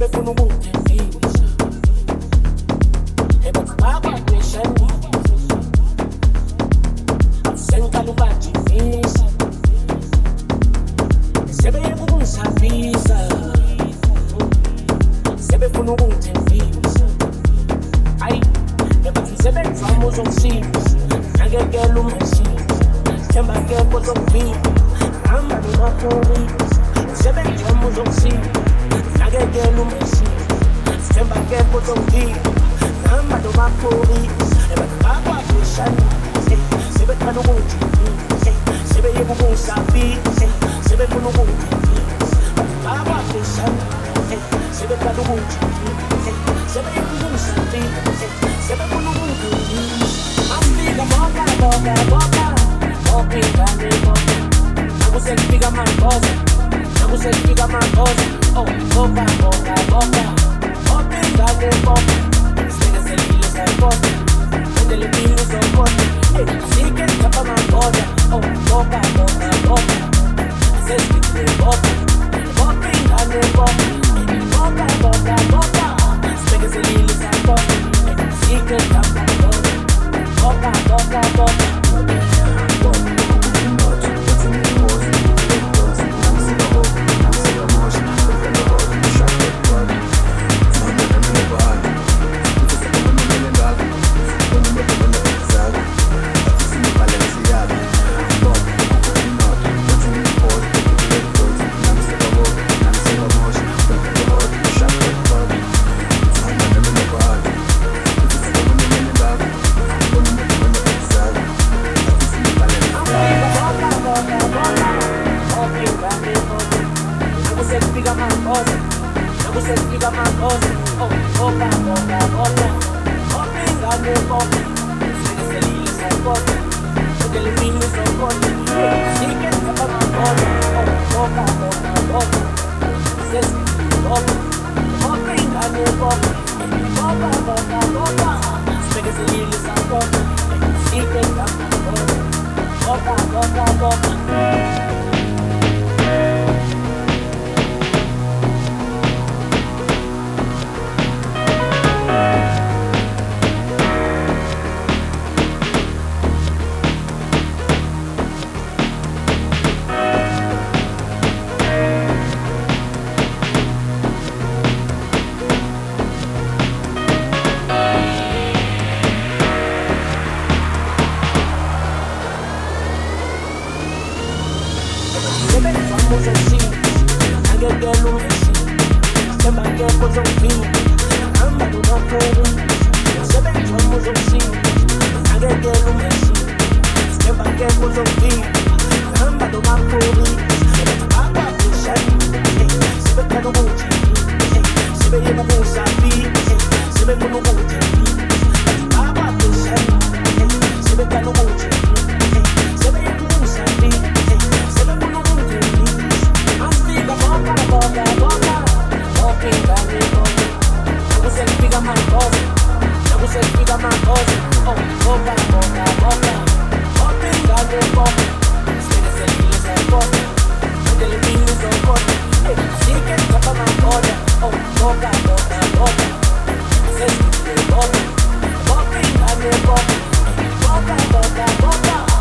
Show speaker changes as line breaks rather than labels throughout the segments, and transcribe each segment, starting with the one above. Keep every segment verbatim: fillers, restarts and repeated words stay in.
sebefuna ukungithembisa ebathi babaqeshani sengiqala ukubajimisa sebeyeka ukungisabisa sebefuna ukungithembisa ayi ebathi msebenzi wami uzongisiza nakekela umesiza themba kekho zokuvika hamba nomapolisa msebenzi wami uzongisiza nakekela umesiza themba kekho zokuvika hamba nomapolisa ebathi babaqeshani sebethanda ukungithembisa sebeyeka ukungisabisa sebefuna ukungithembisa babaqeshani sebethanda ukungithembisa sebeyeka ukungisabisa sebefuna ukungithembisa afika boka boka boka boka ingane boka nakusekufika amangoza nakusekufika amangoza oh boka boka boka boka ingane boka sikeselile sayibona endele impilo uzobona sike ngapha amangoza oh boka boka boka sesifikile boka boka ingane boka boka boka boka sikeselile sayibona sike ngapha amangoza boka boka boka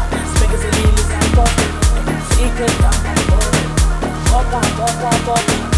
Boca, boca, boca.